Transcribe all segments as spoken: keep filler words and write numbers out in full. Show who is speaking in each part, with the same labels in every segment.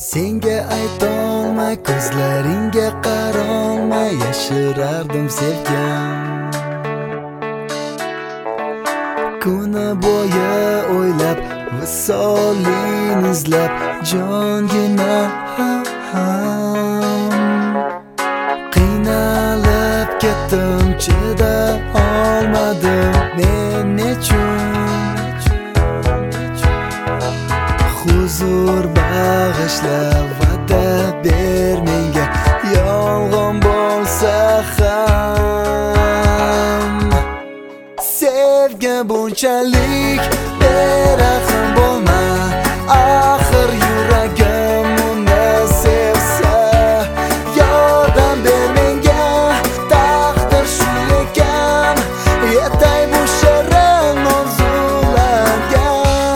Speaker 1: Senga aytolmay, ko'zlaringga qarolmay yashirardim sevgim. Kuni bo'yi o'ylab, visolin izlab, jongina qiynalib ketdim, chida olmadim men nechun. Huzur bag'ishla, va'da ber menga, yolg'on bo'lsa ham. Sevgi bunchalik berahm bo'lma, axir yuragim uni sevsa. Yordam ber menga, taqdir shu ekan, yetay bu shirin orzularga.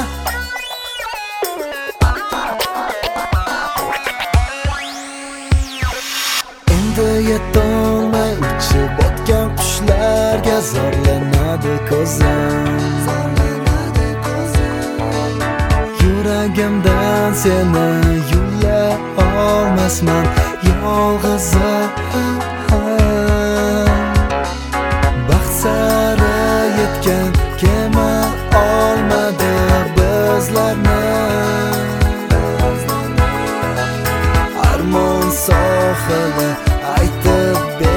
Speaker 1: Endi yetolmay uchib o'tgan qushlarga zorlanadi ko'zim. Yuragimdan seni yulla olmasman yolg'izim. Baxt sari yetgan kema olmadi bizlarni. Armon sohili aytib ber